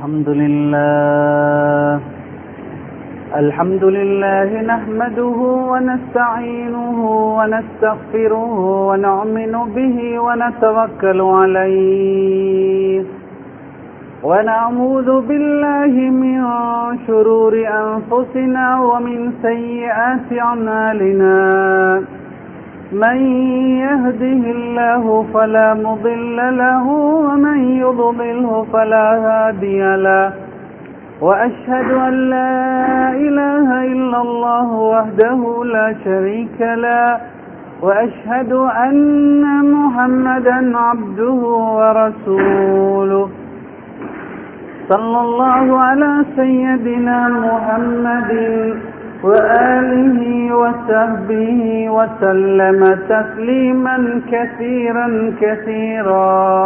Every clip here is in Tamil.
الحمد لله نحمده ونستعينه ونستغفره ونؤمن به ونتوكل عليه ونعوذ بالله من شرور أنفسنا ومن سيئات أعمالنا من يهده الله فلا مضل له ومن يضلله فلا هادي له وأشهد أن لا إله إلا الله وحده لا شريك له وأشهد أن محمدا عبده ورسوله صلى الله على سيدنا محمد وآله وصحبه وسلم تسليما كثيرا كثيرا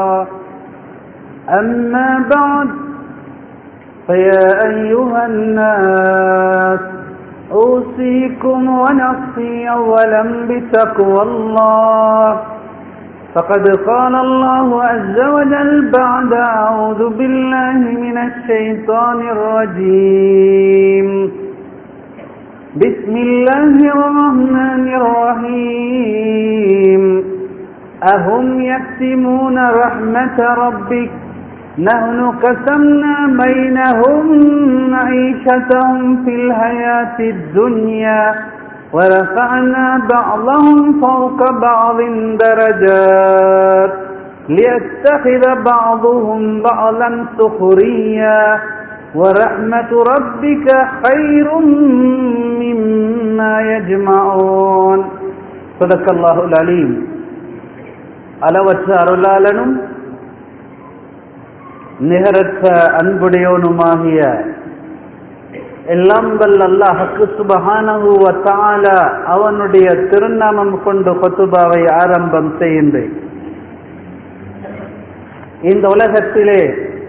أما بعد فيا أيها الناس أوصيكم ونفسي أولا بتقوى الله فقد قال الله عز وجل بعد أعوذ بالله من الشيطان الرجيم بسم الله الرحمن الرحيم أهم يقسمون رحمة ربك نحن قسمنا بينهم معيشتهم في الحياة الدنيا ورفعنا بعضهم فوق بعض درجات ليتخذ بعضهم بعضا سخريا ورحمة ربك خير مما يجمعون صدق الله العليم அளவற்ற அருளாளனும் நிகரற்ற அன்புடையோனுமாகிய எல்லாம் வல்ல அல்லாஹ்வுக்கு சுப்ஹானஹு வ தஆலா அவனுடைய திருநாமம் கொண்டு குத்பாவை ஆரம்பம் செய்கின்றேன். இந்த உலகத்திலே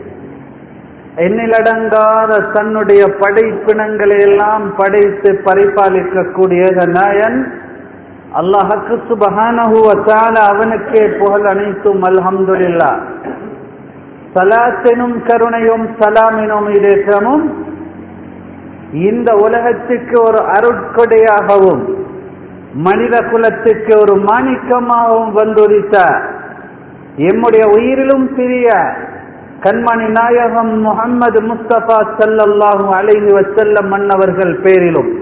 எண்ணிலடங்காத தன்னுடைய படைப்பினங்களை எல்லாம் படைத்து பரிபாலிக்கக்கூடிய நாயன் அல்லாஹ்வுக்கு சுப்ஹானஹு வ தஆலா அவனுக்கே புகழ் அனைத்தும் அல்ஹம்துலில்லாஹ். சலாத்தினும் கருணையும் சலாமினும் இரேற்றமும் இந்த உலகத்துக்கு ஒரு அருட்கொடையாகவும் மனித குலத்துக்கு ஒரு மாணிக்கமாகவும் வந்துரித்த எம்முடைய உயிரிலும் சிறிய கண்மணி நாயகம் முஹம்மது முஸ்தபா ஸல்லல்லாஹு அலைஹி வஸல்லம் மன்னவர்கள் பேரிலும்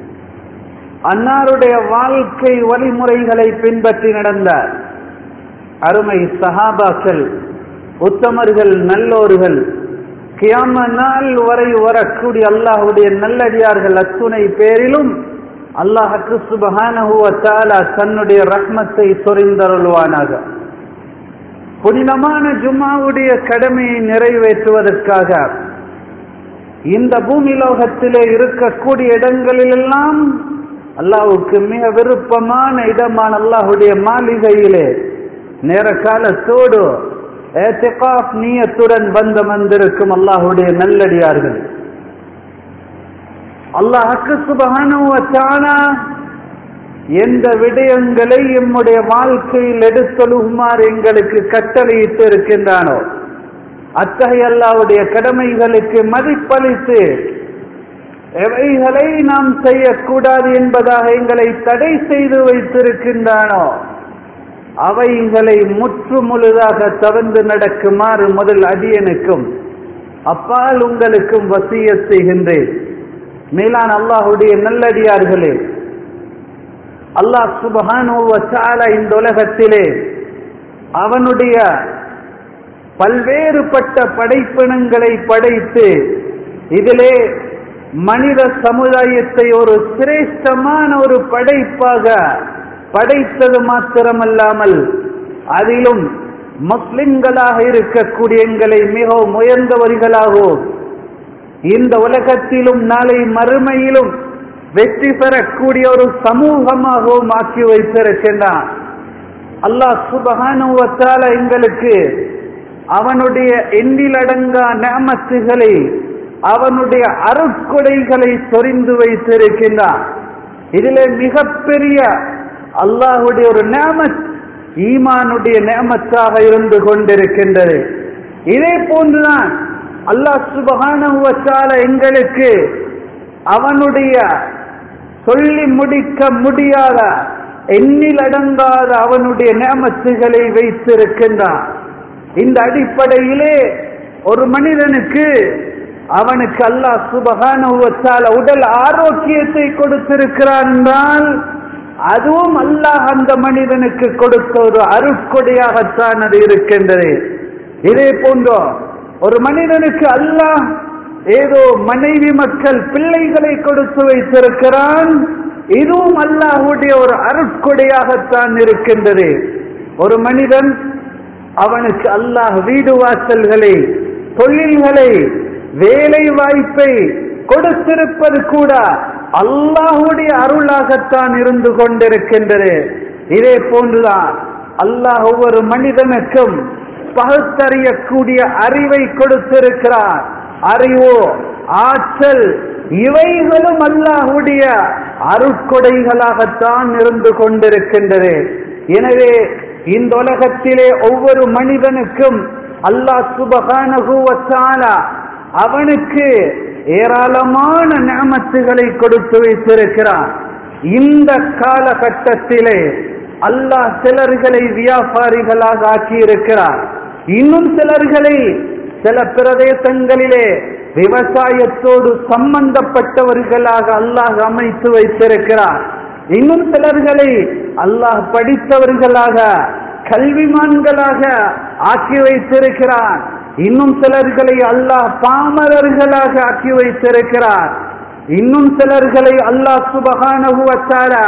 அன்னாருடைய வாழ்க்கை வழிமுறைகளை பின்பற்றி நடந்த அருமை சஹாபாக்கள் உத்தமர்கள் நல்லோர்கள் கியாம நாள் வரை வரக்கூடிய அல்லாஹ்வுடைய நல்லடியார்கள் அத்துணை பேரிலும் அல்லாஹ்வுக்கு சுப்ஹானஹு வ தஆலா தன்னுடைய ரஹ்மத்தை சொரிந்தருள்வானாக. புனிதமான ஜும்மாவுடைய கடமையை நிறைவேற்றுவதற்காக இந்த பூமி லோகத்திலே இருக்கக்கூடிய இடங்களிலெல்லாம் அல்லாஹ்வுக்கு மிக விருப்பமான இடமான அல்லாஹ்வுடைய மாளிகையிலே நேர காலத்தோடு ஏத்திகாஃப் நியத்துடன் வந்திருக்கும் அல்லாஹ்வுடைய நல்லடியார்கள், அல்லாஹ்வுக்கு சுப்ஹானஹு வ தஆலா எந்த விடயங்களை எம்முடைய வாழ்க்கையில் எடுத்தொழுகுமாறு எங்களுக்கு கட்டளையிட்டு இருக்கின்றானோ அத்தகைய அல்லாஹ்வுடைய கடமைகளுக்கு மதிப்பளித்து எவைகளை நாம் செய்யக்கூடாது என்பதாக எங்களை தடை செய்து வைத்திருக்கின்றானோ அவைகளை முற்று முழுதாக தவிர்த்து நடக்குமாறு முதல் அடியனுக்கும் அப்பால் உங்களுக்கும் வசியத் செய்கின்றேன். மேலான அல்லாஹ்வுடைய நல்லடியார்களே, அல்லாஹ் சுப்ஹானஹு வ தஆலா இந்த உலகத்திலே அவனுடைய பல்வேறுபட்ட படைப்பினங்களை படைத்து இதிலே மனித சமுதாயத்தை ஒரு சிரேஷ்டமான ஒரு படைப்பாக படைத்தது மாத்திரமல்லாமல் அதிலும் முஸ்லிம்களாக இருக்கக்கூடிய எங்களை மிகவும் உயர்ந்தவர்களாகவும் இந்த உலகத்திலும் நாளை மறுமையிலும் வெற்றி பெறக்கூடிய ஒரு சமூகமாகவும் ஆக்கி வைத்திருக்கின்றான். அல்லாஹ் சுப்ஹானஹு வ தஆலா எங்களுக்கு அவனுடைய எண்ணிலடங்கா நிஅமத்துகளை அவனுடைய அருட்கொடைகளை சொரிந்து வைத்திருக்கின்றான். இதிலே மிகப்பெரிய அல்லாஹ்வுடைய ஒரு நிஅமத் ஈமானுடைய நிஅமத்தாக இருந்து கொண்டிருக்கின்றது. இதே போன்றுதான் அல்லாஹ் சுப்ஹானஹு வ தஆலா எங்களுக்கு அவனுடைய சொல்லி முடிக்க முடியாத எண்ணிலடங்காத அவனுடைய நிஅமத்துகளை வைத்திருக்கின்றான். இந்த அடிப்படையிலே ஒரு மனிதனுக்கு அவனுக்கு அல்லாஹ் சுப்ஹானஹு வ தஆலா உடல் ஆரோக்கியத்தை கொடுத்திருக்கிறான் என்றால் அதுவும் அல்லாஹ் அந்த மனிதனுக்கு கொடுத்த ஒரு அருட்கொடையாகத்தான் அது இருக்கின்றது. இதே போன்று ஒரு மனிதனுக்கு அல்லாஹ் ஏதோ மனைவி மக்கள் பிள்ளைகளை கொடுத்து வைத்திருக்கிறான், இதுவும் அல்லாஹ்வுடைய ஒரு அருட்கொடையாகத்தான் இருக்கின்றது. ஒரு மனிதன் அவனுக்கு அல்லாஹ் வீடு வாசல்களை, தொழில்களை, வேலை வாய்ப்பை கொடுத்திருப்பது கூட அல்லாஹ்வுடைய அருளாகத்தான் இருந்து கொண்டிருக்கின்றது. இதே போன்றுதான் அல்லாஹ் ஒவ்வொரு மனிதனுக்கும் பகுத்தறியக்கூடிய அறிவை கொடுத்திருக்கிறார். அறிவோ, ஆற்றல், இவைகளும் அல்லாஹ்வுடைய அருட்கொடைகளாகத்தான் இருந்து கொண்டிருக்கின்றது. எனவே இந்த உலகத்திலே ஒவ்வொரு மனிதனுக்கும் அல்லாஹ் சுப்ஹானஹு வ தஆலா அவனுக்கு ஏராளமான நிஅமத்துகளை கொடுத்து வைத்திருக்கிறான். இந்த காலகட்டத்திலே அல்லாஹ் சிலர்களை வியாபாரிகளாக ஆக்கியிருக்கிறார். இன்னும் சிலர்களை சில பிரதேசங்களிலே விவசாயத்தோடு சம்பந்தப்பட்டவர்களாக அல்லாஹ் அமைத்து வைத்திருக்கிறார். இன்னும் சிலர்களை அல்லாஹ் படித்தவர்களாக, கல்விமான்களாக ஆக்கி வைத்திருக்கிறார். இன்னும் சிலர்களை அல்லாஹ் பாமரர்களாக ஆக்கி வைத்திருக்கிறார். இன்னும் சிலர்களை அல்லாஹ் சுப்ஹானஹு வ தஆலா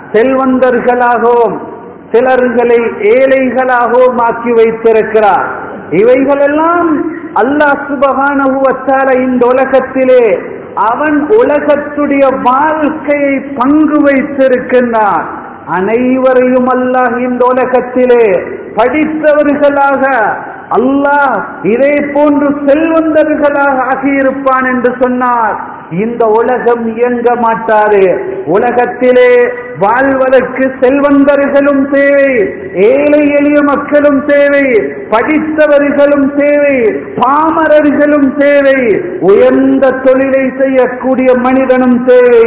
செல்வந்தர்களாகவும் சிலர்களை ஏழைகளாகவும் ஆக்கி வைத்திருக்கிறார். இவைகளெல்லாம் அல்லாஹ் சுப்ஹானஹு வ தஆலா இந்த உலகத்திலே அவன் உலகத்துடைய வாழ்க்கையை பங்கு வைத்திருக்கின்றான். அனைவரையும் அல்லாஹ் இந்த உலகத்திலே படித்தவர்களாக அல்லாஹ் இதே போன்று செல்வந்தர்களாக ஆகியிருப்பான் என்று சொன்னார். இந்த உலகம் இயங்க மாட்டாது. உலகத்திலே வாழ்வதற்கு செல்வந்தர்களும் தேவை, ஏழை எளிய மக்களும் தேவை, படித்தவர்களும் தேவை, பாமரர்களும் தேவை, உயர்ந்த தொழிலை செய்யக்கூடிய மனிதனும் தேவை,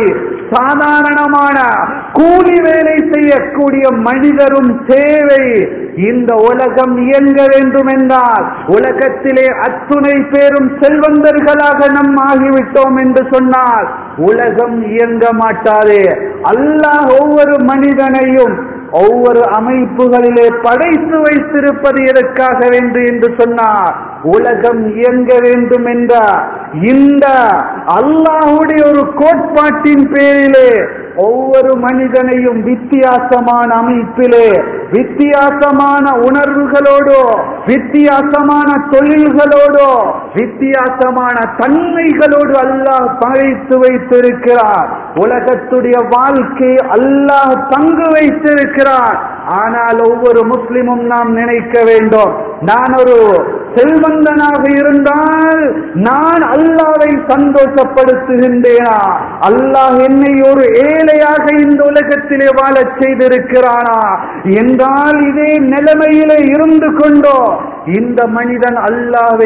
சாதாரணமான கூலி வேலை செய்யக்கூடிய மனிதரும் தேவை. இந்த உலகம் இயங்க வேண்டும் என்றால் உலகத்திலே அத்துணை பேரும் செல்வந்தர்களாக நாம் ஆகிவிட்டோம் என்று சொன்னால் உலகம் இயங்க மாட்டாது. அல்லாஹ் ஒவ்வொரு மனிதனையும் ஒவ்வொரு அமைப்புகளிலே படைத்து வைத்திருப்பது எதற்காக வேண்டும் என்று சொன்னார், உலகம் இயங்க வேண்டும் என்ற இந்த அல்லாஹ்வுடைய ஒரு கோட்பாட்டின் பேரிலே ஒவ்வொரு மனிதனையும் வித்தியாசமான அமைப்பிலே, வித்தியாசமான உணர்வுகளோடு, வித்தியாசமான தொழில்களோடு, வித்தியாசமான தன்மைகளோடு அல்லாஹ் படைத்து வைத்திருக்கிறார். உலகத்துடைய வாழ்க்கை அல்லாஹ் பங்கு வைத்திருக்கிறார். ஆனால் ஒவ்வொரு முஸ்லிமும் நாம் நினைக்க வேண்டும், நான் ஒரு செல்வந்தனாக இருந்தால் நான் அல்லாஹ்வை சந்தோஷப்படுத்துகின்றேனா, அல்லாஹ் என்னை ஒரு ஏழையாக இந்த உலகத்திலே வாழச் செய்திருக்கிறானா என்றால் இதே நிலைமையிலே இருந்து கொண்டோ இந்த மனிதன் அல்லாஹ்வை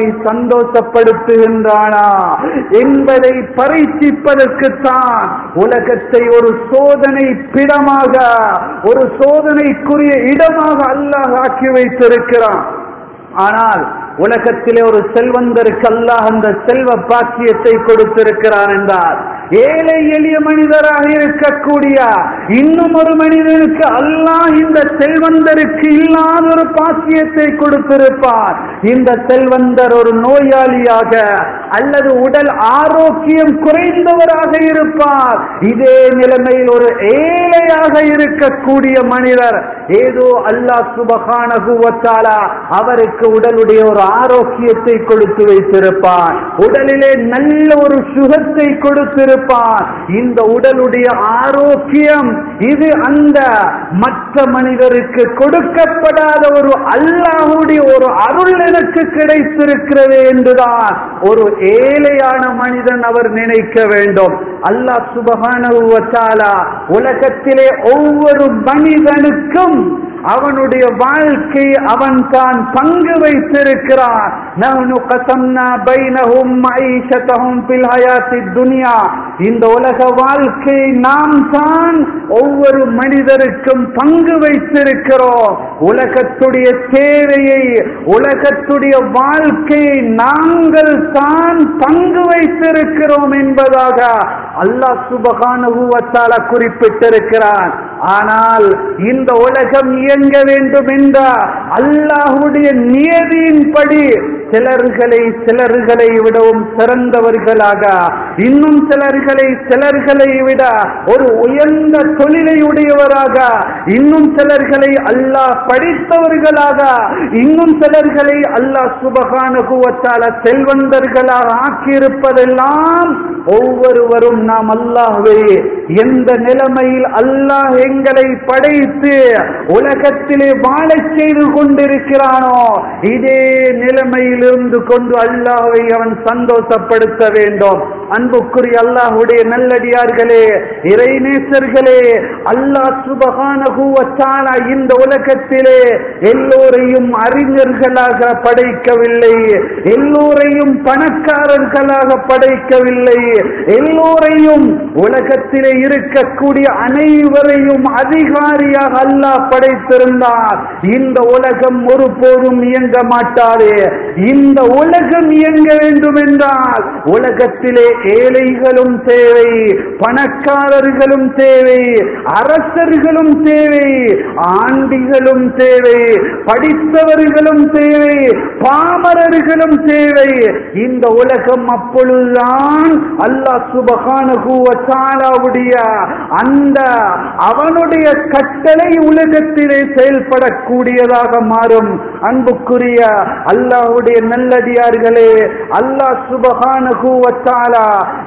சந்தோஷப்படுத்துகின்றானா என்பதை பரீட்சிப்பதற்குத்தான் உலகத்தை ஒரு சோதனை பிடமாக, ஒரு சோதனைக்குரிய இடமாக அல்லாஹ் ஆக்கி வைத்திருக்கிறான். ஆனால் உலகத்திலே ஒரு செல்வந்தருக்கு அல்லாஹ் அந்த செல்வ பாக்கியத்தை கொடுத்திருக்கிறான் என்றால் ஏழை எளிய மனிதராக இருக்கக்கூடிய இன்னும் ஒரு மனிதனுக்கு அல்லாஹ் இந்த செல்வந்தருக்கு இல்லாத ஒரு பாக்கியத்தை கொடுத்திருப்பார். இந்த செல்வந்தர் ஒரு நோயாளியாக அல்லது உடல் ஆரோக்கியம் குறைந்தவராக இருப்பார். இதே நிலைமையில் ஒரு ஏழையாக இருக்கக்கூடிய மனிதர் ஏதோ அல்லாஹ் சுப்ஹானஹு வ தஆலா அவருக்கு உடலுடைய ஒரு ஆரோக்கியத்தை கொடுத்து வைத்திருப்பார், உடலிலே நல்ல ஒரு சுகத்தை கொடுத்திருப்பார். இந்த உடலுடைய ஆரோக்கியம் இது அந்த மற்ற மனிதருக்கு கொடுக்கப்படாத ஒரு அல்லாஹ்வுடைய ஒரு அருள் எனக்கு கிடைத்திருக்கிறது என்றுதான் ஒரு ஏழையான மனிதன் அவர் நினைக்க வேண்டும். அல்லாஹ் சுப்ஹானஹு வ தஆலா உலகத்திலே ஒவ்வொரு மனிதனுக்கும் அவனுடைய வாழ்க்கை அவன் தான் பங்கு வைத்திருக்கிறான். நஹ்னு கஸம்னா பைனஹும் மஈஷதஹும் ஃபில் ஹயாத்தித் துன்யா. இந்த உலக வாழ்க்கை நாம் தான் ஒவ்வொரு மனிதருக்கும் பங்கு வைத்திருக்கிறோம். உலகத்துடைய தேவையை, உலகத்துடைய வாழ்க்கையை நாங்கள் தான் பங்கு வைத்திருக்கிறோம் என்பதாக அல்லாஹ் சுப்ஹானஹு வ தஆலா குறிப்பிட்டிருக்கிறான். ஆனால் இந்த உலகம் இயங்க வேண்டும் என்ற அல்லாஹ்வுடைய நியதியின்படி சிலர்களை விடவும் சிறந்தவர்களாக, இன்னும் சிலர்களை விட ஒரு உயர்ந்த தொழிலை உடையவராக, இன்னும் சிலர்களை அல்லாஹ் படித்தவர்களாக, இன்னும் சிலர்களை அல்லாஹ் சுப்ஹானஹு வ தஆலா செல்வந்தர்களாக ஆக்கியிருப்பதெல்லாம் ஒவ்வொருவரும் நாம் அல்லாஹ்வை எந்த நிலைமையில் அல்லாஹ் எங்களை படைத்து உலகத்திலே வாழச் செய்து கொண்டிருக்கிறானோ இதே நிலைமையில் இருந்து கொண்டு அல்லாஹ்வை அவன் சந்தோஷப்படுத்த வேண்டும். அன்புக்குரிய அல்லாஹ்வுடைய நல்லடியார்களே, இறைநேசர்களே, அல்லாஹ் சுப்ஹானஹு வ தஆலா இந்த உலகத்திலே எல்லோரையும் அறிஞர்களாக படைக்கவில்லை, எல்லோரையும் பணக்காரர்களாக படைக்கவில்லை, எல்லோரையும் உலகத்திலே இருக்கக்கூடிய அனைவரையும் அதிகாரியாக அல்லாஹ் படைத்திருந்தார். இந்த உலகம் ஒருபோதும் இயங்க மாட்டாது. இந்த உலகம் இயங்க வேண்டும் என்றால் உலகத்திலே ஏழைகளும் தேவை, பணக்காரர்களும் தேவை, அரசர்களும் தேவை, ஆண்டிகளும் தேவை, படித்தவர்களும் தேவை, பாமரர்களும் தேவை. இந்த உலகம் அப்பொழுதுதான் அல்லாஹ் சுப்ஹானஹு வ தஆலாவுடைய அந்த அவனுடைய கட்டளை உலகத்திலே செயல்படக்கூடியதாக மாறும். அன்புக்குரிய அல்லாஹ்வுடைய நல்லடியார்களே, அல்லாஹ் சுப்ஹானஹு வ தஆலா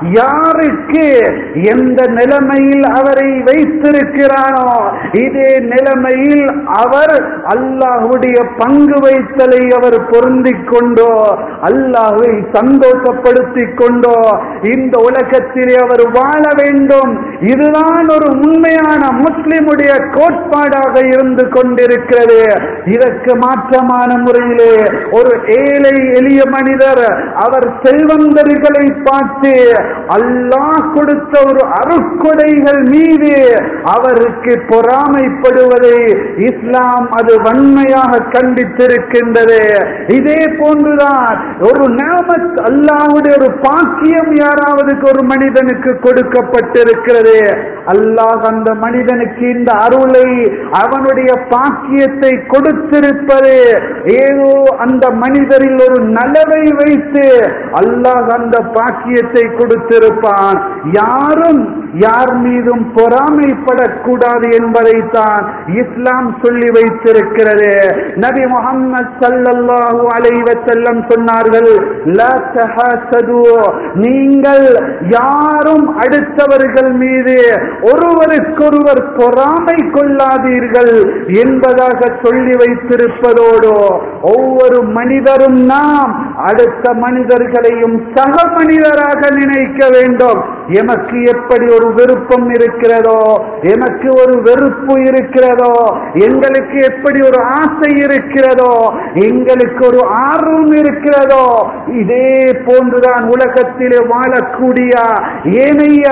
யாருக்கு எந்த நிலைமையில் அவரை வைத்திருக்கிறானோ இதே நிலைமையில் அவர் அல்லாஹ்வுடைய பங்கு வைத்தலை அவர் பொருந்திக் கொண்டோ, அல்லாஹ்வை சந்தோஷப்படுத்திக் கொண்டோ இந்த உலகத்திலே அவர் வாழ வேண்டும். இதுதான் ஒரு உண்மையான முஸ்லிமுடைய கோட்பாடாக இருந்து கொண்டிருக்கிறது. இதற்கு மாற்றமான முறையிலே ஒரு ஏழை எளிய மனிதர் அவர் செல்வந்தர்களை பார்த்து அல்லாஹ் கொடுத்த ஒரு அருட்கொடைகள் மீது அவருக்கு பொறாமைப்படுவதை இஸ்லாம் அது வன்மையாக கண்டித்திருக்கின்றது. இதே போன்றுதான் ஒரு நிஅமத், அல்லாஹ்வுடைய ஒரு பாக்கியம் யாராவது ஒரு மனிதனுக்கு கொடுக்கப்பட்டிருக்கிறது. அல்லாஹ் அந்த மனிதனுக்கு இந்த அருளை, அவனுடைய பாக்கியத்தை கொடுத்திருப்பது ஏதோ அந்த மனிதரில் ஒரு நலவை வைத்து அல்லாஹ் அந்த பாக்கியத்தை கொடுத்திருப்பான். யாரும் யார் மீதும் பொறாமைப்படக்கூடாது என்பதைத்தான் இஸ்லாம் சொல்லி வைத்திருக்கிறது. நபி முஹம்மது ஸல்லல்லாஹு அலைஹி வஸல்லம் சொன்னார்கள், லா தஹாசது, நீங்கள் யாரும் அடுத்தவர்கள் மீது ஒருவருக்கொருவர் பொறாமை கொள்ளாதீர்கள் என்பதாக சொல்லி வைத்திருப்பதோடு ஒவ்வொரு மனிதரும் நாம் அடுத்த மனிதர்களையும் சக மனிதராக நினைக்க வேண்டும். எமக்கு எப்படி ஒரு விருப்பம் இருக்கிறதோ, எமக்கு ஒரு வெறுப்பு இருக்கிறதோ, எங்களுக்கு எப்படி ஒரு ஆசை இருக்கிறதோ, எங்களுக்கு ஒரு ஆர்வம் இருக்கிறதோ, இதே போன்றுதான் உலகத்திலே வாழக்கூடிய ஏனைய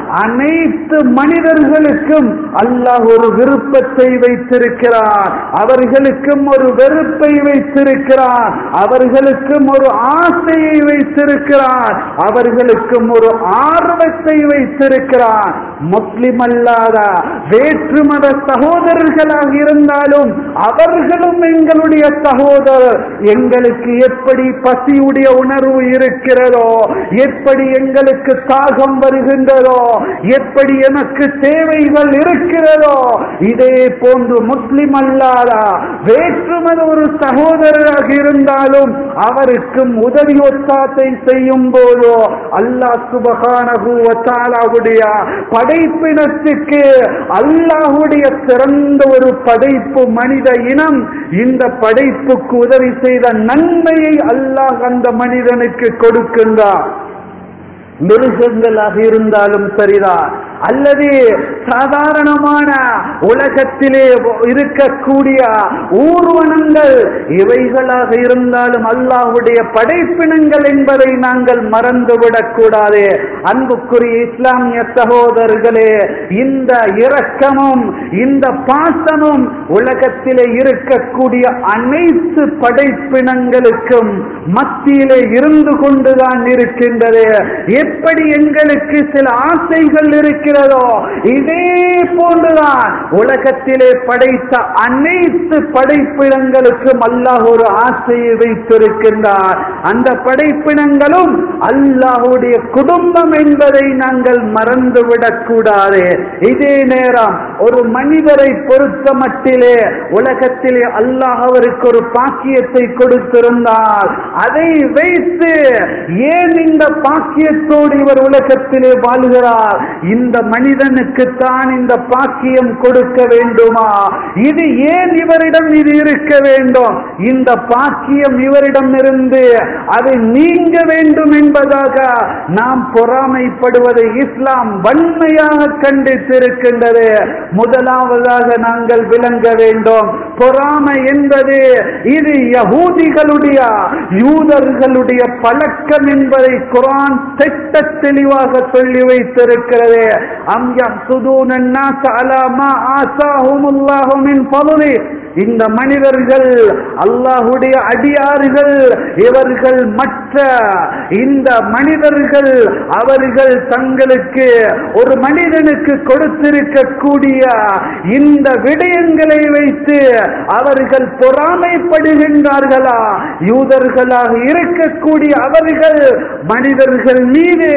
அனைத்து மனிதர்களுக்கும் அல்லாஹ் ஒரு விருப்பத்தை வைத்திருக்கிறார், அவர்களுக்கும் ஒரு வெறுப்பை வைத்திருக்கிறார், அவர்களுக்கும் ஒரு ஆசையை வைத்திருக்கிறார், அவர்களுக்கும் ஒரு ஆர்வத்தை வைத்திருக்கிறார். முஸ்லிம் அல்லாத வேற்று மத சகோதரர்களாக இருந்தாலும் அவர்களும் எங்களுடைய சகோதரர். எங்களுக்கு எப்படி பசியுடைய உணர்வு இருக்கிறதோ, எப்படி எங்களுக்கு தாகம் வருகின்றதோ, எப்படி எனக்கு தேவைகள் இருக்கிறதோ, இதே போன்று முஸ்லிம் அல்லாத வேற்று மத ஒரு சகோதரராக இருந்தாலும் அவருக்கும் உதவி ஒத்தாசை செய்யும் போதோ அல்லாஹ் சுப்ஹானஹு வ தஆலாவுடைய படைப்பினத்துக்கு அல்லாஹ்வுடைய சிறந்த ஒரு படைப்பு மனித இனம், இந்த படைப்புக்கு உதவி செய்த நன்மையை அல்லாஹ் அந்த மனிதனுக்கு கொடுக்கின்றார். மிருகங்களாக இருந்தாலும் சரிதான், அல்லது சாதாரணமான உலகத்திலே இருக்கக்கூடிய ஊர்வனங்கள் இவைகளாக இருந்தாலும் அல்லாஹ்வுடைய படைப்பினங்கள் என்பதை நாங்கள் மறந்துவிடக் கூடாது. அன்புக்குரிய இஸ்லாமிய சகோதரர்களே, இந்த இரக்கமும் இந்த பாசமும் உலகத்திலே இருக்கக்கூடிய அனைத்து படைப்பினங்களுக்கும் மத்தியிலே இருந்து கொண்டுதான் இருக்கின்றது. எப்படி எங்களுக்கு சில ஆசைகள் இருக்கிறதோ இதே போன்றுதான் உலகத்திலே படைத்த அனைத்து படைப்பினங்களுக்கும் அல்லாஹ் ஒரு ஆசையை வைத்திருக்கின்றார். அந்த படைப்பினங்களும் அல்லாஹ்வுடைய குடும்பம் என்பதை நாங்கள் மறந்துவிடக் கூடாது. இதே நேரம் ஒரு மனிதரை பொறுத்த மட்டிலே உலகத்திலே அல்லாஹ் அவருக்கு ஒரு பாக்கியத்தை கொடுத்திருந்தால் அதை வைத்து ஏன் இந்த பாக்கியத்தோடு இவர் உலகத்திலே வாழ்கிறார்? இந்த மனிதனுக்கு தான் இந்த பாக்கியம் கொடுக்க வேண்டுமா? இது ஏன் இவரிடம் இது இருக்க வேண்டும்? இந்த பாக்கியம் இவரிடம் இருந்து அது நீங்க வேண்டும் என்பதாக நாம் பொறாமைப்படுவதை இஸ்லாம் வன்மையாக கண்டித்திருக்கின்றது. முதலாவதாக நாங்கள் விளங்க வேண்டும், பொறாமை என்பது இது யஹூதிகளுடைய யூதர்களுடைய பழக்கம் என்பதை குர்ஆன் திட்ட தெளிவாக சொல்லி வைத்திருக்கிறது. அம் யஹ்சுதூன الناس على ما آتاهم الله من فضله. இந்த மனிதர்கள் அல்லாஹ்வுடைய அடியார்கள், இவர்கள் மற்ற இந்த மனிதர்கள் அவர்கள் தங்களுக்கு ஒரு மனிதனுக்கு கொடுத்திருக்கக்கூடிய இந்த விடயங்களை வைத்து அவர்கள் பொறாமைப்படுகின்றார்களா? யூதர்களாக இருக்கக்கூடிய அவர்கள் மனிதர்கள் மீது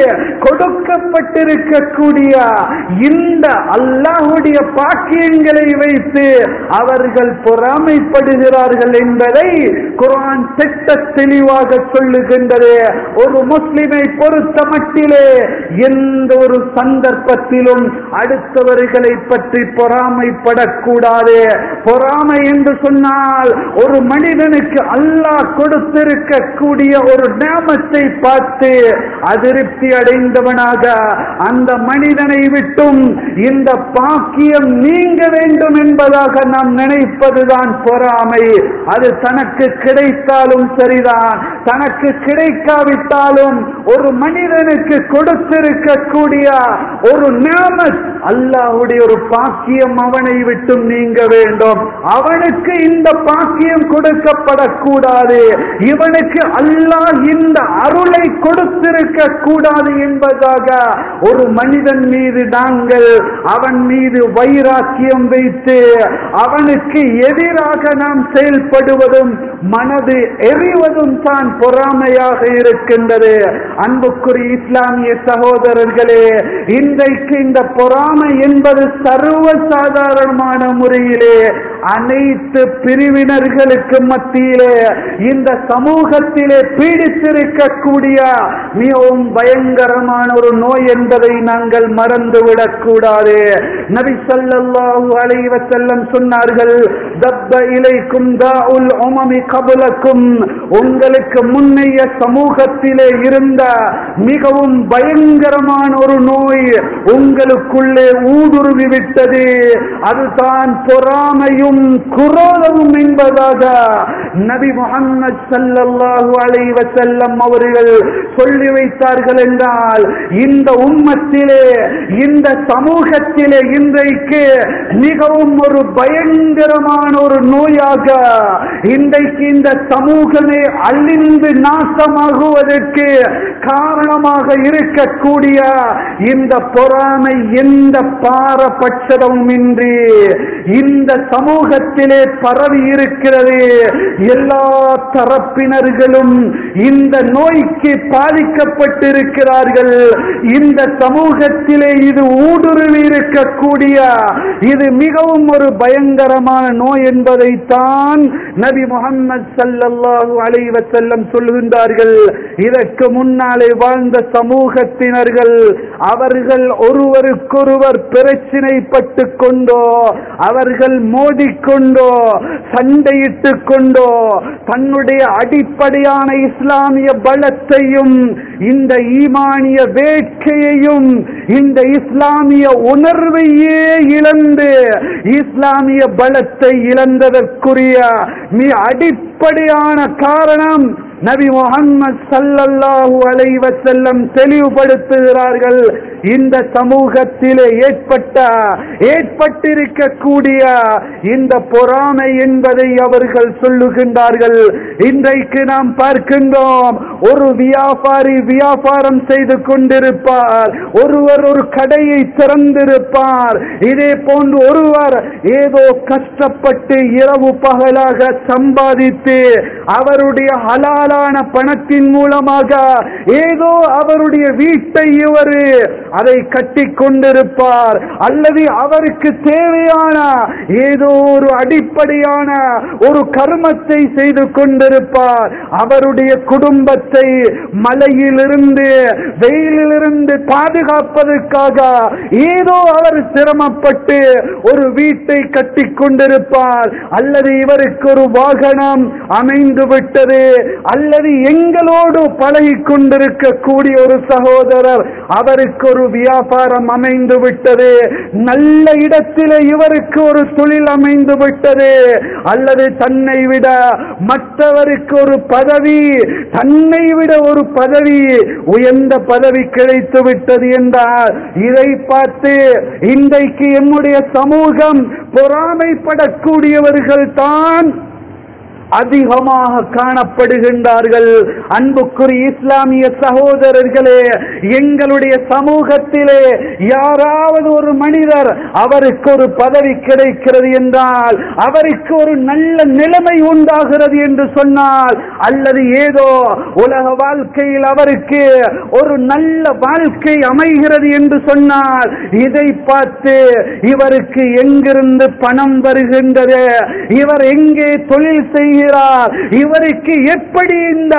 கொடுக்கப்பட்டிருக்கக்கூடிய இந்த அல்லாஹ்வுடைய பாக்கியங்களை வைத்து அவர்கள் பொறாமைப்படுகிறார்கள் என்பதை குர்ஆன் திட்ட தெளிவாக சொல்லுகின்றது. ஒரு முஸ்லிமை பொறுத்த மட்டிலே எந்த ஒரு சந்தர்ப்பத்திலும் அடுத்தவர்களை பற்றி பொறாமைப்படக்கூடாது. பொறாமை என்று சொன்னால் ஒரு மனிதனுக்கு அல்லாஹ் கொடுத்திருக்கக்கூடிய ஒரு நியமத்தை பார்த்து அதிருப்தி அடைந்தவனாக அந்த மனிதனை விட்டும் இந்த பாக்கியம் நீங்க வேண்டும் என்பதாக நாம் நினைப்பதுதான் பொறாமை. அது தனக்கு கிடைத்தாலும் சரிதான், தனக்கு கிடைக்காவிட்டாலும் ஒரு மனிதனுக்கு கொடுத்திருக்கக்கூடிய ஒரு நியமத், அல்லாஹ்வுடைய ஒரு பாக்கியம் அவனை விட்டும் நீங்க வேண்டும். அவனுக்கு இந்த பாக்கியம் கொடுக்கப்படக்கூடாது, இவனுக்கு அல்லாஹ் இந்த அருளை கொடுத்திருக்க கூடாது என்பதாக ஒரு மனிதன் மீது நாங்கள் அவன் மீது வைராக்கியம் வைத்து அவனுக்கு எதிராக நாம் செயல்படுவதும் மனது எறிவதும் தான் பொறாமையாக இருக்கின்றது. அன்புக்குரிய இஸ்லாமிய சகோதரர்களே, இன்றைக்கு இந்த பொறாமை என்பது சர்வ சாதாரணமான முறையிலே அனைத்து பிரிவினர்களுக்கு மத்தியிலே இந்த சமூகத்திலே பீடித்திருக்கக்கூடிய மிகவும் பயங்கரமான ஒரு நோய் என்பதை நாங்கள் மறந்துவிடக் கூடாது. நபி ஸல்லல்லாஹு அலைஹி வஸல்லம் சொன்னார்கள், தப்ப இலைக்கும் தாஉல் உமமி கபலக்கும், உங்களுக்கு முன்னைய சமூகத்திலே இருந்த மிகவும் பயங்கரமான ஒரு நோய் உங்களுக்குள்ளே ஊடுருவி விட்டது, அதுதான் பொறாமையும் குரோதமும் என்பதாக நபி முஹம்மது ஸல்லல்லாஹு அலைஹி வஸல்லம் அவர்கள் சொல்லி வைத்தார்கள். என்றால் இந்த உம்மத்திலே இந்த சமூகத்திலே இன்றைக்கு மிகவும் ஒரு பயங்கரமான ஒரு நோயாக இன்றைக்கு இந்த சமூகமே அழிந்து நாசமாகுவதற்கு காரணமாக இருக்கக்கூடிய இந்த பொறாமை எந்த பாரபட்சமும் இன்றி இந்த சமூகத்திலே பரவி இருக்கிறது. எல்லா தரப்பினர்களும் இந்த நோய்க்கு பாதிக்கப்பட்டிருக்கிறார்கள். இந்த சமூகத்திலே இது ஊடுருவி இருக்கக்கூடிய இது மிகவும் ஒரு பயங்கரமான நோய் என்பதை தான் நபி முஹம்மது ஸல்லல்லாஹு அலைஹி வஸல்லம் சொல்கின்றார்கள். இதற்கு முன்னாலே வாழ்ந்த சமூகத்தினர்கள் அவர்கள் ஒருவருக்கொருவர் பிரச்சினைப்பட்டு கொண்டோ, அவர்கள் மோதிக்கொண்டோ, சண்டையிட்டு கொண்டோ தன்னுடைய அடிப்படையான இஸ்லாமிய பலத்தையும் இந்த ஈமானிய வேட்கையையும் இந்த இஸ்லாமிய உணர்வையே இழந்து இஸ்லாமிய பலத்தை இழந்ததற்குரிய அடிப்படையான காரணம் நபி முஹம்மது ஸல்லல்லாஹு அலைஹி வஸல்லம் தெளிவுபடுத்துகிறார்கள். இந்த சமூகத்திலே ஏற்பட்டிருக்கக்கூடிய இந்த பொறாமை என்பதை அவர்கள் சொல்லுகின்றார்கள். இன்றைக்கு நாம் பார்க்கின்றோம், ஒரு வியாபாரி வியாபாரம் செய்து கொண்டிருப்பார், ஒருவர் ஒரு கடையை திறந்திருப்பார். இதே போன்று ஒருவர் ஏதோ கஷ்டப்பட்டு இரவு பகலாக சம்பாதித்து அவருடைய ஹலாலான பணத்தின் மூலமாக ஏதோ அவருடைய வீட்டை இவர் அதை கட்டி கொண்டிருப்பார், அல்லது அவருக்கு தேவையான ஏதோ ஒரு அடிப்படையான ஒரு கர்மத்தை செய்து கொண்டிருப்பார். அவருடைய குடும்பத்தை மழையிலிருந்து வெயிலிலிருந்து பாதுகாப்பதற்காக ஏதோ அவர் சிரமப்பட்டு ஒரு வீட்டை கட்டி கொண்டிருப்பார், அல்லது இவருக்கு ஒரு வாகனம் அமைந்து விட்டது, அல்லது எங்களோடு பழகி கொண்டிருக்கக்கூடிய ஒரு சகோதரர் அவருக்கு ஒரு வியாபாரம் அமைந்து விட்டது, நல்ல இடத்திலே இவருக்கு ஒரு தொழில் அமைந்து விட்டது, அல்லது தன்னை விட மற்றவருக்கு ஒரு பதவி, தன்னை விட ஒரு பதவி, உயர்ந்த பதவி கிடைத்து விட்டது என்றால் இதை பார்த்து இன்றைக்கு என்னுடைய சமூகம் பொறாமைப்படக்கூடியவர்கள் தான் அதிகமாக காணப்படுகின்றார்கள். அன்புக்குரிய இஸ்லாமிய சகோதரர்களே, எங்களுடைய சமூகத்திலே யாராவது ஒரு மனிதர் அவருக்கு ஒரு பதவி கிடைக்கிறது என்றால், அவருக்கு ஒரு நல்ல நிலைமை உண்டாகிறது என்று சொன்னால், அல்லது ஏதோ உலக வாழ்க்கையில் அவருக்கு ஒரு நல்ல வாழ்க்கை அமைகிறது என்று சொன்னால், இதை பார்த்து இவருக்கு எங்கிருந்து பணம் வருகின்றது, இவர் எங்கே தொழில் செய்ய இவருக்கு எப்படி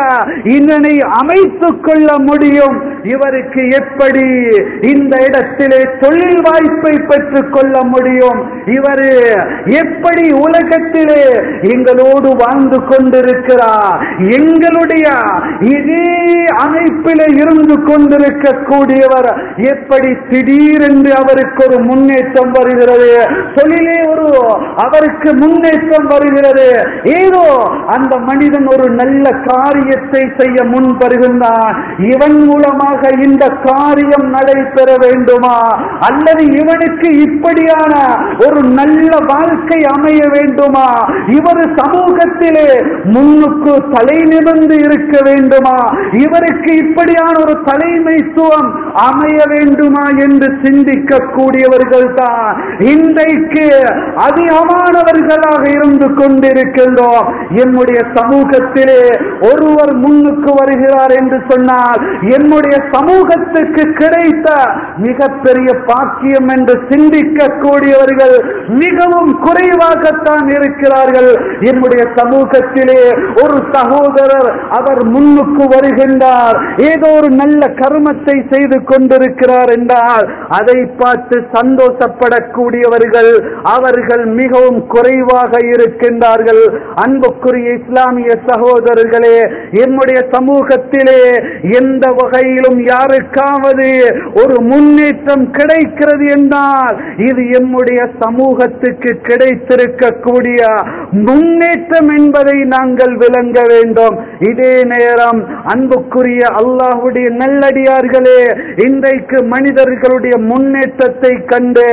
இதனை அமைத்துக் கொள்ள முடியும், இவருக்கு எப்படி இந்த இடத்திலே தொழில் வாய்ப்பை பெற்றுக் கொள்ள முடியும், இவர் எப்படி உலகத்திலே எங்களோடு வாழ்ந்து கொண்டிருக்கிறார், எங்களுடைய இதே அமைப்பிலே இருந்து கொண்டிருக்கக்கூடியவர் எப்படி திடீரென்று அவருக்கு ஒரு முன்னேற்றம் வருகிறது, தொழிலே அவருக்கு முன்னேற்றம் வருகிறது, ஏதோ அந்த மனிதன் ஒரு நல்ல காரியத்தை செய்ய முன் வருகின்றான், இவன் மூலமாக இந்த காரியம் நடைபெற வேண்டுமா, அல்லது இவனுக்கு இப்படியான ஒரு நல்ல வாழ்க்கை அமைய வேண்டுமா, இவர் சமூகத்திலே முன்னுக்கு தலை நிமிர்ந்து இருக்க வேண்டுமா, இவருக்கு இப்படியான ஒரு தலைமைத்துவம் அமைய வேண்டுமா என்று சிந்திக்கக்கூடியவர்கள் தான் இன்றைக்கு அதிகமானவர்களாக இருந்து கொண்டிருக்கின்றோம். என்னுடைய சமூகத்திலே ஒருவர் முன்னுக்கு வருகிறார் என்று சொன்னால் என்னுடைய சமூகத்துக்கு கிடைத்த மிகப்பெரிய பாக்கியம் என்று சிந்திக்கக்கூடியவர்கள் மிகவும் குறைவாகத்தான் இருக்கிறார்கள். என்னுடைய சமூகத்திலே ஒரு சகோதரர் அவர் முன்னுக்கு வருகின்றார், ஏதோ ஒரு நல்ல கர்மத்தை செய்து கொண்டிருக்கிறார் என்றால் அதை பார்த்து சந்தோஷப்படக்கூடியவர்கள் அவர்கள் மிகவும் குறைவாக இருக்கின்றார்கள். அன்புக்குரிய இஸ்லாமிய சகோதரர்களே, என்னுடைய சமூகத்திலே எந்த வகையிலும் யாருக்காவது ஒரு முன்னேற்றம் கிடைக்கிறது என்றால் இது என்னுடைய சமூகத்துக்கு கிடைத்திருக்கக்கூடிய முன்னேற்றம் என்பதை நாங்கள் விளங்க வேண்டும். இதே நேரம் அன்புக்குரிய அல்லாஹ்வுடைய நல்லடியார்களே, இன்றைக்கு மனிதர்களுடைய முன்னேற்றத்தை கண்டு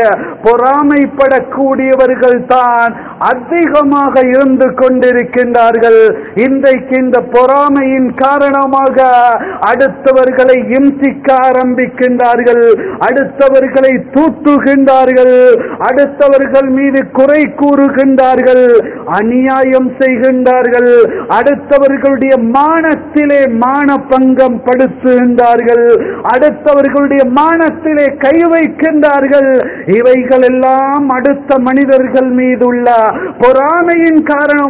பொறாமைப்படக்கூடியவர்கள் தான் அதிகமாக இருந்து கொண்டிருக்கின்றார்கள். இன்றைக்கு இந்த பொறாமையின் காரணமாக அடுத்தவர்களை இம்சிக்க ஆரம்பிக்கின்றார்கள், அடுத்தவர்களை தூற்றுகின்றார்கள், அடுத்தவர்கள் மீது குறை கூறுகின்றார்கள், அநியாயம் செய்கின்றார்கள், அடுத்தவர்களுடைய மானத்திலே மான பங்கம் படுத்துகின்றார்கள், அடுத்தவர்களுடைய மானத்திலே கை வைக்கின்றார்கள். இவைகள் எல்லாம் அடுத்த மனிதர்கள் மீதுள்ள பொறாமையின் காரணமாக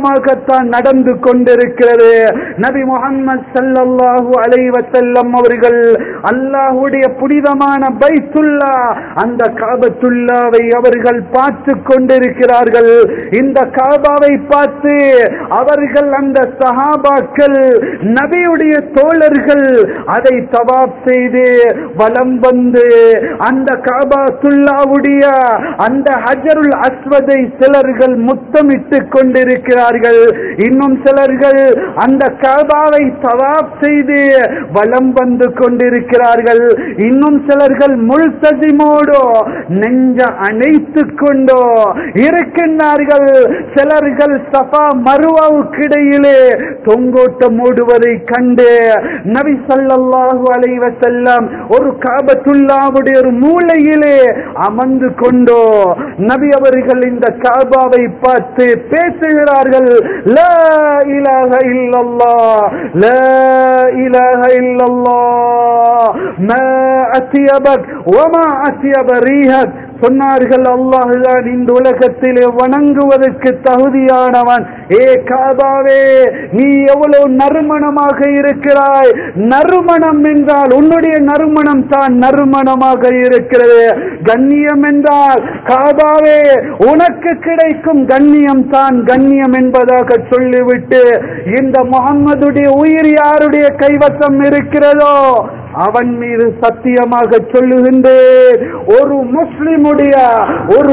போலத்தான் நடந்து கொண்டிருக்கிறது. நபி முஹம்மது ஸல்லல்லாஹு அலைஹி வஸல்லம் அவர்கள் அல்லாஹ்வுடைய புனிதமான பைத்துல்லா அந்த காபத்துல்லாவை அவர்கள் பார்த்து கொண்டிருக்கிறார்கள். இந்த காபாவை பார்த்து அவர்கள் அந்த சஹாபாக்கள் நபியுடைய தோழர்கள் அதை தவாப் செய்து வலம் வந்து அந்த காபத்துல்லாவுடைய அந்த ஹஜருல் அஸ்வதை சிலர்கள் முத்தமிட்டு கொண்டிருக்கிறார்கள். இன்னும் சிலர்கள் அந்த காபாவை தவாப் செய்து வலம் வந்து கொண்டிருக்கிறார்கள். இன்னும் சிலர்கள் முல்தஸிமோடு நெஞ்ச அணைத்துக் கொண்டோ இருக்கின்றார்கள். சிலர்கள் சஃபா மருவாவுக்கு இடையிலே தொங்கோட்டம் ஓடுவதை கண்டு நபி ஸல்லல்லாஹு அலைஹி வஸல்லம் ஒரு காபத்துல்லாவுடைய ஒரு மூலையிலே அமர்ந்து கொண்டோ நபி அவர்கள் இந்த காபாவை பார்த்து பேசுகிறார்கள். லா இலாஹ இல்லல்லாஹ், லா இலாஹ இல்லல்லாஹ், மா அத்யபக் வமா அத்யப ரீஹக். சொன்னார்கள், அல்லாஹ்தான் இந்த உலகத்திலே வணங்குவதற்கு தகுதியானவன். ஏ காபாவே, நீ எவ்வளவு நறுமணமாக இருக்கிறாய். நறுமணம் என்றால் உன்னுடைய நறுமணம் தான் நறுமணமாக இருக்கிறது. கண்ணியம் என்றால் காபாவே உனக்கு கிடைக்கும் கண்ணியம் தான் கண்ணியம் என்பதாக சொல்லிவிட்டு இந்த முஹம்மதுடைய உயிர் யாருடைய கைவசம் இருக்கிறதோ அவன் மீது சத்தியமாக சொல்லுகின்றேன், ஒரு முஸ்லிமுடைய ஒரு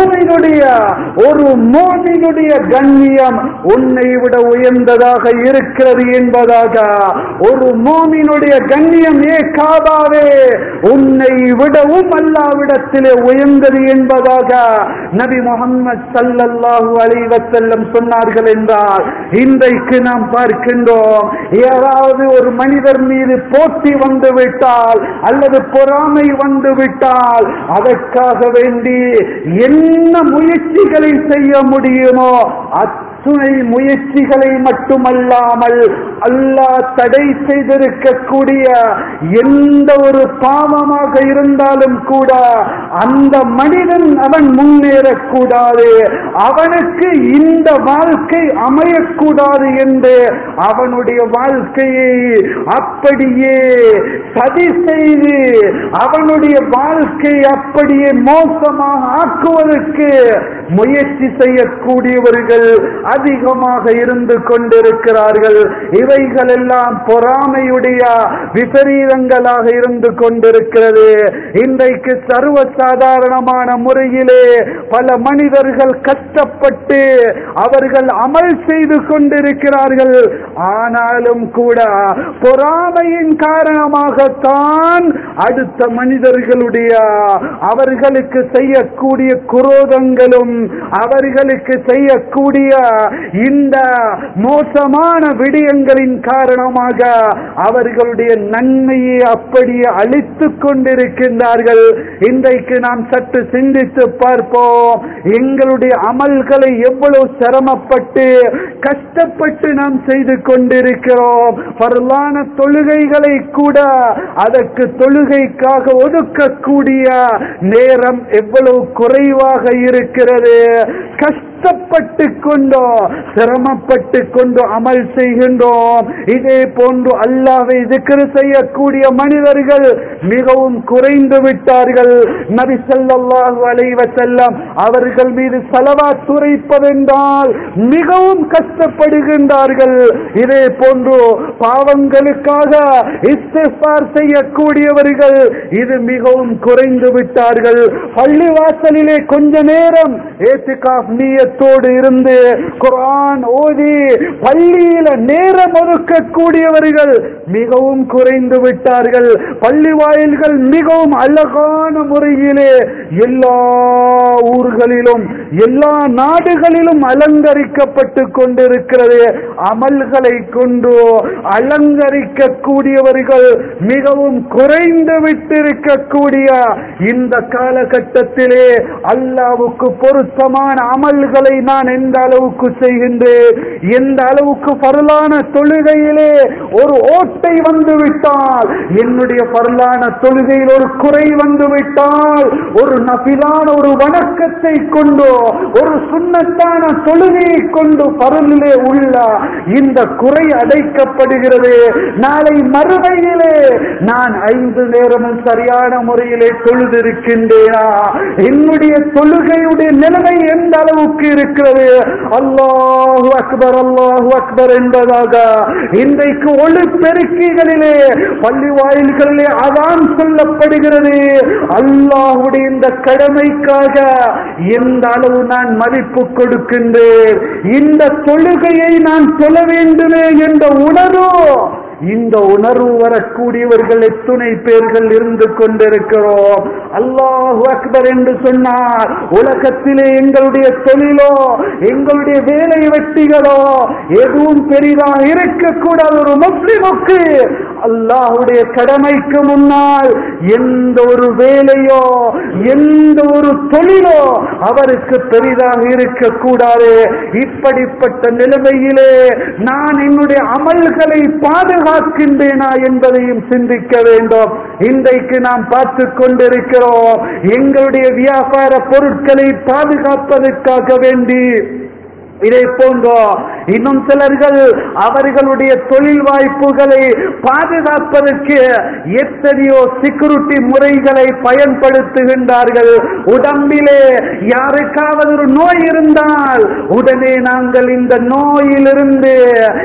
மோமினுடைய கண்ணியம் உன்னை விட உயர்ந்ததாக இருக்கிறது என்பதாக. ஒரு மோமினுடைய கண்ணியம் ஏ காபாவே உன்னை விடவும் அல்லாஹ்விடத்திலே உயர்ந்தது என்பதாக நபி முஹம்மது ஸல்லல்லாஹு அலைஹி வஸல்லம் சொன்னார்கள் என்றால், இன்றைக்கு நாம் பார்க்கின்றோம், ஏதாவது ஒரு மனிதர் மீது போட்டி வந்து விட்டால் அல்லது பொறாமை வந்து விட்டால் அதற்காக வேண்டி என்ன முயற்சிகளை செய்ய முடியுமோ அத்துணை முயற்சிகளை மட்டுமல்லாமல் அல்லாஹ் தடை செய்திருக்கக்கூடிய எந்த ஒரு பாவமாக இருந்தாலும் கூட அந்த மனிதன் அவன் முன்னேறக்கூடாது, அவனுக்கு இந்த வாழ்க்கை அமையக்கூடாது என்று அவனுடைய வாழ்க்கையை அப்படியே சதி செய்து அவனுடைய வாழ்க்கை அப்படியே மோசமாக ஆக்குவதற்கு முயற்சி செய்யக்கூடியவர்கள் அதிகமாக இருந்து கொண்டிருக்கிறார்கள். இவைகள் எல்லாம் பொறாமையுடைய விபரீதங்களாக இருந்து கொண்டிருக்கிறது. இன்றைக்கு சர்வசாதாரணமான முறையிலே பல மனிதர்கள் கஷ்டப்பட்டு அவர்கள் அமல் செய்து கொண்டிருக்கிறார்கள். ஆனாலும் கூட பொறாமையின் காரணமாகத்தான் அடுத்த மனிதர்களுடைய அவர்களுக்கு செய்யக்கூடிய குரோதங்களும் அவர்களுக்கு செய்யக்கூடிய இந்த மோசமான விடயங்களின் காரணமாக அவர்களுடைய நன்மையை அப்படியே அழித்துக் கொண்டிருக்கின்றார்கள். இன்றைக்கு நாம் சற்று சிந்தித்து பார்ப்போம், எங்களுடைய அமல்களை எவ்வளவு சிரமப்பட்டு கஷ்டப்பட்டு நாம் செய்து கொண்டிருக்கிறோம். பரலான தொழுகைகளை கூட அதற்கு தொழுகைக்காக ஒதுக்கக்கூடிய நேரம் எவ்வளவு குறைவாக இருக்கிறது. கஷ்டப்பட்டு கொண்டோ சிரமப்பட்டு கொண்டு அமல் செய்கின்றோம். இதே போன்று அல்லாஹ்வை திக்ர் செய்யக்கூடிய மனிதர்கள் மிகவும் குறைந்து விட்டார்கள். நபி ஸல்லல்லாஹு அலைஹி வஸல்லம் அவர்கள் மீது ஸலவாத் உரைப்பதென்றால் மிகவும் கஷ்டப்படுகின்றார்கள். இதே போன்று பாவங்களுக்காக இஸ்திக்ஃபார் செய்யக்கூடியவர்கள் இது மிகவும் குறைந்து விட்டார்கள். பள்ளிவாசலிலே கொஞ்ச நேரம் ஏத்திகாஃப் நியத்தோடு இருந்து குர்ஆன் ஓதி பள்ளியில நேரம் ஒதுக்கக்கூடியவர்கள் மிகவும் குறைந்து விட்டார்கள். பள்ளி வாயில்கள் மிகவும் அழகான முறையிலே எல்லா ஊர்களிலும் எல்லா நாடுகளிலும் அலங்கரிக்கப்பட்டு கொண்டிருக்கிறது. அமல்களை கொண்டு அலங்கரிக்கக்கூடியவர்கள் மிகவும் குறைந்து விட்டிருக்கக்கூடிய இந்த காலகட்டத்திலே அல்லாஹ்வுக்கு பொருத்தமான அமல்களை நான் எந்த அளவுக்கு செய்கின்றேன், எந்த அளவுக்கு பரலான தொழுகையிலே ஒரு ஓட்டை வந்து விட்டால் என்னுடைய பரலான தொழுகையில் ஒரு குறை வந்துவிட்டால் ஒரு நபிலான ஒரு வணக்கத்தை கொண்டு ஒரு சுன்னத்தான தொழுகையை கொண்டு பரலிலே உள்ள இந்த குறை அடைக்கப்படுகிறது. நாளை மறுமையிலே நான் 5 நேரமும் சரியான முறையிலே தொழுதிருக்கின்றேனா? என்னுடைய தொழுகையுடைய நிலைமை எந்த அளவுக்கு இருக்கிறது? அல்லாஹு அக்பர் அல்லாஹு அக்பர் என்பதாக இன்றைக்கு ஒளிபெருக்கிகளிலே பள்ளி வாயில்களிலே அதான் சொல்லப்படுகிறது. அல்லாஹ்வுடைய இந்த கடமைக்காக எந்த அளவு நான் மதிப்பு கொடுக்கின்றேன், இந்த தொழுகையை நான் சொல்ல வேண்டுமே என்ற உணர்வு, இந்த உணர்வு வரக்கூடியவர்கள் எத்துணை பேர்கள் இருந்து கொண்டிருக்கிறோம். அல்லாஹு அக்பர் என்று சொன்னார். உலகத்திலே எங்களுடைய தொழிலோ எங்களுடைய வேலை வெட்டிகளோ எதுவும் பெரிதாக இருக்கக்கூடாது. ஒரு முஸ்லிமுக்கு அல்லாஹ்வுடைய கடமைக்கு முன்னால் எந்த ஒரு வேலையோ எந்த ஒரு தொழிலோ அவருக்கு பெரிதாக இருக்கக்கூடாது. இப்படிப்பட்ட நிலைமையிலே நான் என்னுடைய அமல்களை பாதுகாக்கின்றேனா என்பதையும் சிந்திக்க வேண்டும். இன்றைக்கு நாம் பார்த்து கொண்டிருக்கிறோம், எங்களுடைய வியாபார பொருட்களை பாதுகாப்பதற்காக வேண்டி இதை போன்றோ இன்னும் சிலர்கள் அவர்களுடைய தொழில் வாய்ப்புகளை பாதுகாப்பதற்கு எத்தனையோ செக்யூரிட்டி முறைகளை பயன்படுத்துகின்றார்கள். உடம்பிலே யாருக்காவது ஒரு நோய் இருந்தால் உடனே நாங்கள் இந்த நோயிலிருந்து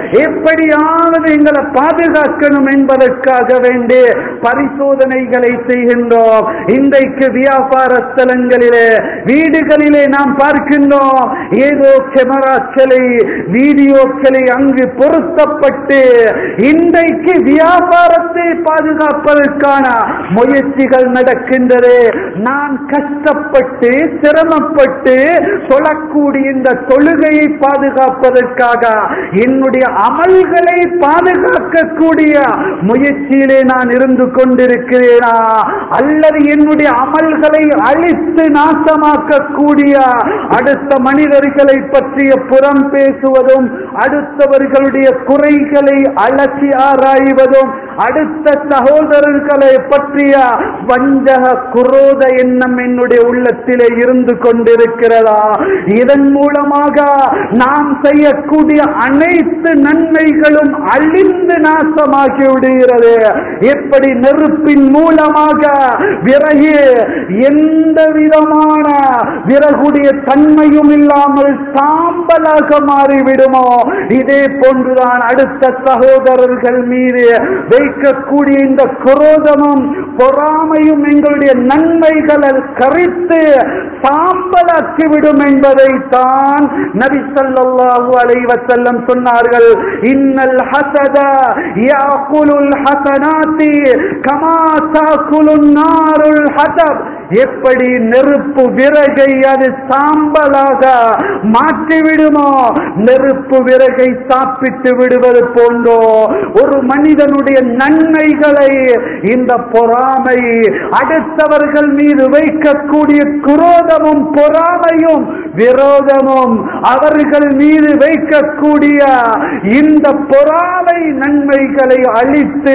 எப்படியாவது எங்களை பாதுகாக்கணும் என்பதற்காக வேண்டி பரிசோதனைகளை செய்கின்றோம். இன்றைக்கு வியாபார ஸ்தலங்களிலே வீடுகளிலே நாம் பார்க்கின்றோம், ஏதோ கேமராக்களை வீடியோக்களை அங்கு பொருத்தப்பட்டு இன்றைக்கு வியாபாரத்தை பாதுகாப்பதற்கான முயற்சிகள் நடக்கின்றது. நான் கஷ்டப்பட்டு சிரமப்பட்டு சொல்லக்கூடிய இந்த தொழுகையை பாதுகாப்பதற்காக என்னுடைய அமல்களை பாதுகாக்கக்கூடிய முயற்சியிலே நான் இருந்து கொண்டிருக்கிறேனா, அல்லது என்னுடைய அமல்களை அழித்து நாசமாக்கக்கூடிய அடுத்த மனிதர்களை பற்றிய புறம் பேசுவதும் அடுத்தவர்களுடைய குறைகளை அலசி ஆராய்வதும் அடுத்த சகோதரர்களை பற்றிய வஞ்சக குரோத எண்ணம் என்னுடைய உள்ளத்திலே இருந்து கொண்டிருக்கிறதா? இதன் மூலமாக நாம் செய்யக்கூடிய அனைத்து நன்மைகளும் அழிந்து நாசமாகி விடுகிறது. எப்படி நெருப்பின் மூலமாக விறகு எந்த விதமான விறகுடைய தன்மையும் இல்லாமல் சாம்பலாக மாறிவிடுமோ, இதே போன்றுதான் அடுத்த சகோதரர்கள் மீது வைக்கக்கூடிய இந்த குரோதமும் பொறாமையும் எங்களுடைய நன்மைகளை கரித்து சாம்பலாக்கிவிடும் என்பதை தான் நபி ஸல்லல்லாஹு அலைஹி வஸல்லம் சொன்னார்கள். இன்னல் ஹஸத யாகுலுல் ஹஸனாத்தி கமா தாகுலுன் நாருல் ஹதப். எப்படி நெருப்பு விறகை அது சாம்பலாக மாற்றிவிடுமோ, நெருப்பு விறகை சாப்பிட்டு விடுவது போன்றோ ஒரு மனிதனுடைய நன்மைகளை இந்த பொறாமை, அடுத்தவர்கள் மீது வைக்கக்கூடிய குரோதமும் பொறாமையும் விரோதமும், அவர்கள் மீது வைக்கக்கூடிய இந்த பொறாமை நன்மைகளை அழித்து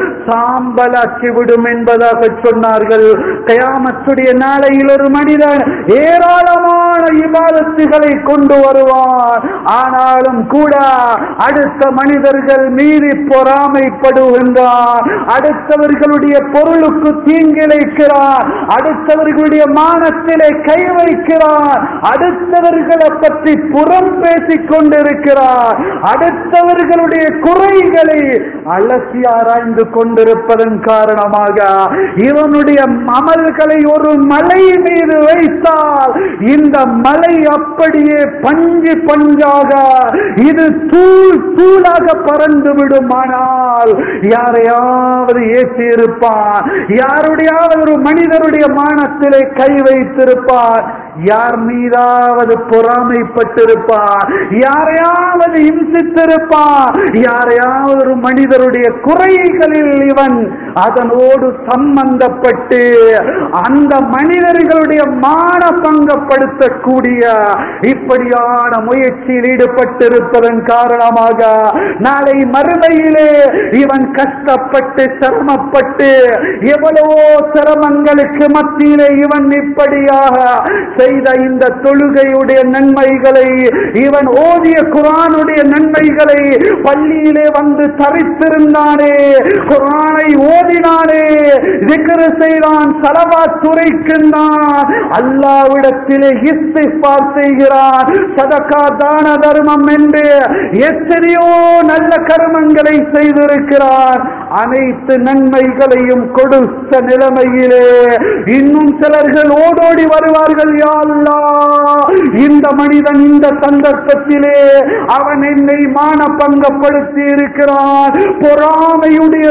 சாம்பலாக்கிவிடும் என்பதாக சொன்னார்கள். கியாமத்துடைய நாளையில் ஒரு மனிதன் ஏராளமான இபாதத்துகளை கொண்டு வருவான், ஆனாலும் கூட அடுத்த மனிதர்கள் மீது பொறாமைப்படுகின்றான், அடுத்தவர்களுடைய பொருளுக்கு தீங்கிழைக்கிறான், அடுத்தவர்களுடைய மானத்திலே கை வைக்கிறான், அடுத்தவர்களை பற்றி புறம் பேசிக் கொண்டிருக்கிறார், அடுத்தவர்களுடைய குறைகளை அலசி ஆராய்ந்து கொண்டிருப்பதன் காரணமாக இவனுடைய அமல்களை ஒரு மலை மீது வைத்தால் இந்த மலை அப்படியே பஞ்சு பஞ்சாக இது தூள் தூளாக பறந்து விடுமானால் யாரையாவது ஏற்றி இருப்பான், யாருடையாவது ஒரு மனிதருடைய மானத்திலே கை வைத்திருப்பார். யார் மீதாவது பொறாமைப்பட்டிருப்பான், யாரையாவது இம்சித்திருப்பான், யாரையாவது ஒரு மனிதருடைய குறைகளில் இவன் அதனோடு சம்பந்தப்பட்டு அந்த மனிதர்களுடைய மான பங்கப்படுத்தக்கூடிய இப்படியான முயற்சியில் ஈடுபட்டிருப்பதன் காரணமாக நாளை மறுமையிலே இவன் கஷ்டப்பட்டு சிரமப்பட்டு எவ்வளவோ சிரமங்களுக்கு மத்தியிலே இவன் இப்படியாக செய்த இந்த தொழுகையுடைய நன்மைகளை, இவன் ஓதிய குர்ஆனுடைய நன்மைகளை, பள்ளியிலே வந்து தரித்திருந்தானே, குர்ஆனை ஓதினானே, திக்ர் செய்தான், ஸலவாத் துரைக்கின்றான், அல்லாஹ்விடத்திலே இஸ்திக்பார் செய்கிறான், சதகா தான தர்மம் என்று எத்தனையோ நல்ல கர்மங்களை செய்திருக்கிறான். அனைத்து நன்மைகளையும் கொடுத்த நிலைமையிலே இன்னும் சிலர்கள் ஓடோடி வருவார்கள், யா அல்லாஹ், இந்த மனிதன் இந்த சந்தர்ப்பத்திலே அவன் என்னை மானபங்கப்படுத்தி இருக்கிறான், பொறாமையுடைய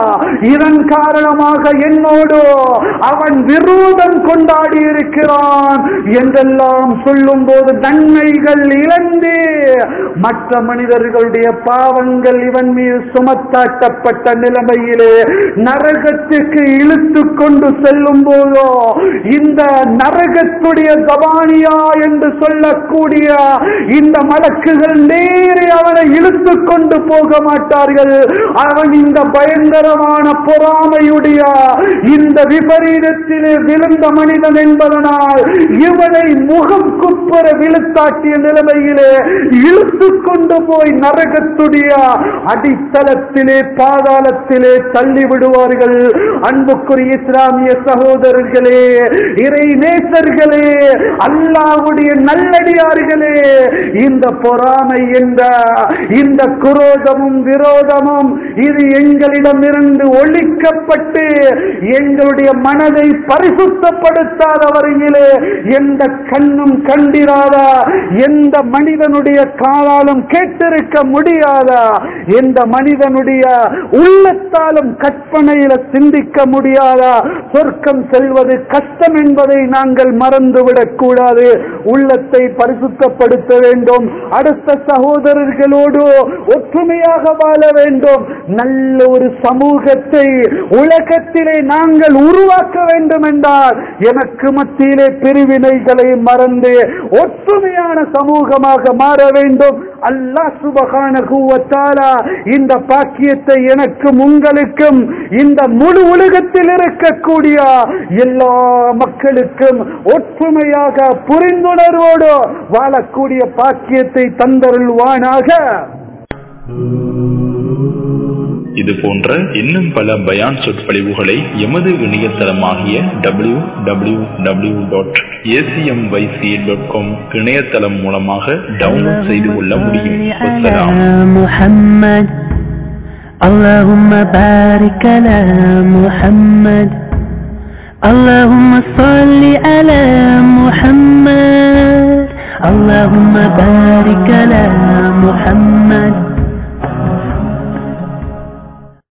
இதன் காரணமாக என்னோடு அவன் விரோதம் கொண்டாடி இருக்கிறான் என்றெல்லாம் சொல்லும் போது நன்மைகள் இழந்து மற்ற மனிதர்களுடைய பாவங்கள் இவன் மீது சுமத்தாட்டப்பட்ட நிலைமையிலே நரகத்துக்கு இழுத்து கொண்டு செல்லும் போதோ இந்த நரகத்துடைய தபானியா என்று சொல்லக்கூடிய இந்த மலக்குகள் நேரே அவனை இழுத்து கொண்டு போக மாட்டார்கள். அவன் இந்த பயங்கரமான பொறாமையுடைய இந்த விபரீதத்திலே விழுந்த மனிதன் என்பதனால் இவனை முகம் குப்புற விழுத்தாட்டிய நிலைமையிலே இழுத்து கொண்டு போய் நரகத்துடைய அடித்தளத்திலே பாதாளத்திலே தள்ளி விடுவார்கள். அன்புக்குரிய இஸ்லாமிய சகோதரர்களே, இறை நேசர்களே, அல்லாஹ்வுடைய நல்லடியார்களே, இந்த பொறாமை என்ற இந்த குரோதமும் விரோதமும் இது எங்களிடமிருந்து ஒழிக்கப்பட்டு எங்களுடைய மனதை பரிசுத்தப்படுத்தாத வரையிலே எந்த கண்ணும் கண்டிராத, எந்த மனிதனுடைய காலாலும் கேட்டிருக்க முடியாத, எந்த மனிதனுடைய உள்ளத்தாலும் கற்பனையில சிந்திக்க முடியாத சொர்க்கம் செல்வது கஷ்டம் என்பதை நாங்கள் மறந்துவிடக் கூடாது. உள்ளத்தை பரிசுத்தப்படுத்த வேண்டும். அடுத்த சகோதரர்களோடு ஒற்றுமையாக வாழ வேண்டும். நல்ல ஒரு சமூகத்தை உலகத்திலே நாங்கள் உருவாக்க வேண்டும் என்றால் எனக்கு மத்தியிலே பிரிவினைகளை மறந்து ஒற்றுமையான சமூகமாக மாற வேண்டும். அல்லாஹ் சுப்ஹானஹு வ தஆலா இந்த பாக்கியத்தை எனக்கும் உங்களுக்கும் இந்த முழு உலகத்தில் இருக்கக்கூடிய எல்லா மக்களுக்கும் ஒற்றுமையாக புரிந்துணர்வோடு வாழக்கூடிய பாக்கியத்தை தந்தருள்வானாக. இது போன்ற இன்னும் பல பயான் சொற்பொழிவுகளை எமது இணையதளமாகிய www.acmyc.com இணையதளம் மூலமாக டவுன்லோட் செய்து கொள்ள முடியும். اللهم بارك على محمد اللهم صل على محمد اللهم بارك على محمد